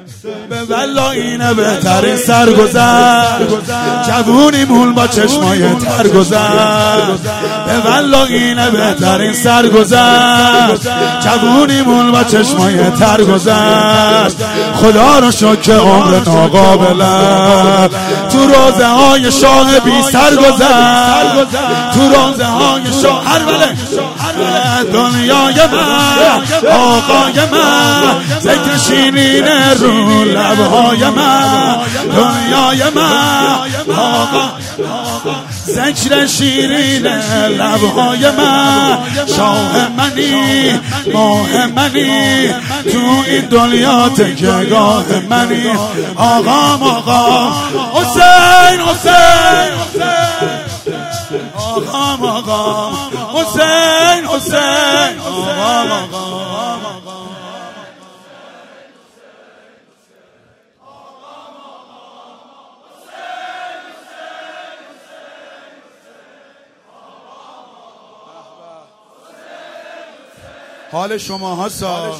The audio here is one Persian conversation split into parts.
به والله اینه بهترین سرگذر، جوونیمون با چشمای تر گذر. به والله اینه بهترین سرگذر، جوونیمون با چشمای تر گذر. خدا رو شکر که عمر ناقابله، تو روزه های شاه بی سر گذر، تو روزه های شاه هر بله دنیای من، آقای من، ذکر شیرین رو لبهای من، دنیای من، آقا ذکر شیرین لبهای من، شاه منی، ماه منی، تو این دنیا تکیهگاه منی. آقا حسین حسین آقا حسین حسین آقا حال شما ها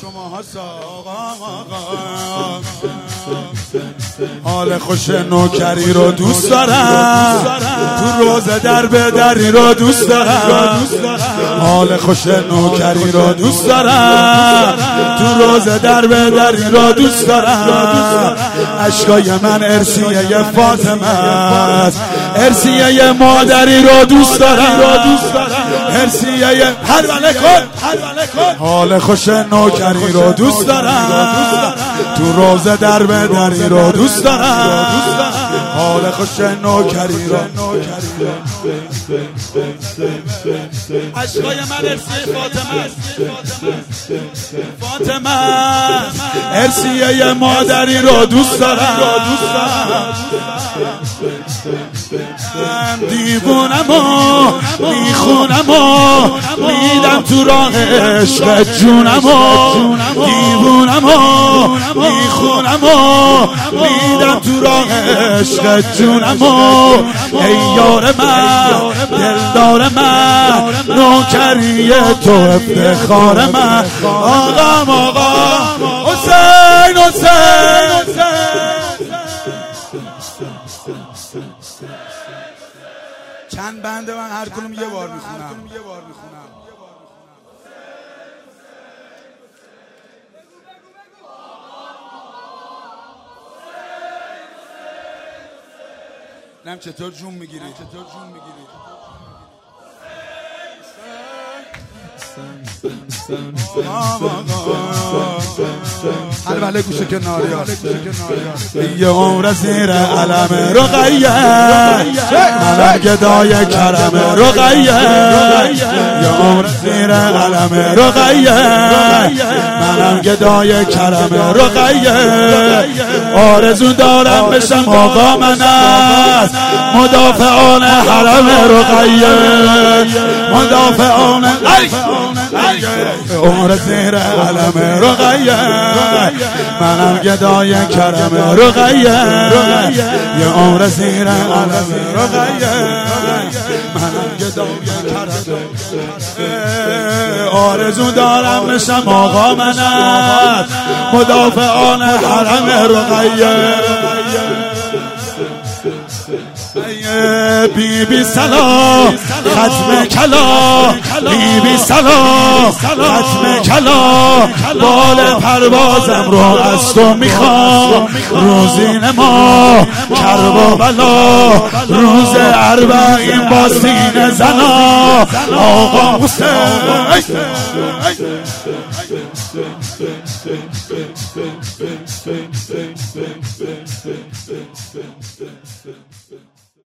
حال خوش نوکری رو دوست دارم، تو روزه در به دری رو دوست دارم. حال خوش نوکری رو دوست دارم، تو روزه در به دری رو دوست دارم. اشکای من ارسیه فاطمه است، ارسیه مادری رو دوست دارم، ارسیه هر بله کن. حال خوش نوکری رو دوست دارم، تو روزه در به دری رو دوست دارم. حال خوش نوکری رو عشقای من ارسیه فاطمه ارسیه مادری رو دوست دارم. دیوونم و میخونم و میدم تو راه عشق جونم و دیوونم و میخونم و میدم تو راه عشق جونم و ای یار من، دلدار من، نوکری تو افتخار من. آقا حسین حسین چند بنده من هر کدوم یه بار میخونم. نم چطور جون میگیری؟ هر بله گوشه کناریا یه عمر زیر علم رقیه، منم گدای کرم رقیه. یه عمر زیر علم رقیه، منم گدای کرم رقیه. آرزو دارم بشم آقا من است، مدافعان حرم رقیه، مدافعان عمر زیر علم رقیه، منم گدای کرم رقیه. یه عمر زیر علم رقیه، منم گدای کرم. آرزو دارم بشم آقا من است، مدافعان حرم رقیه. بی بی سلام ختم کلا، بی بی سلام ختم کلا. بال پروازم رو از تو میخوام، روزین ما کرب و بلا، روز اربعین با سینه زنا. آقا حسین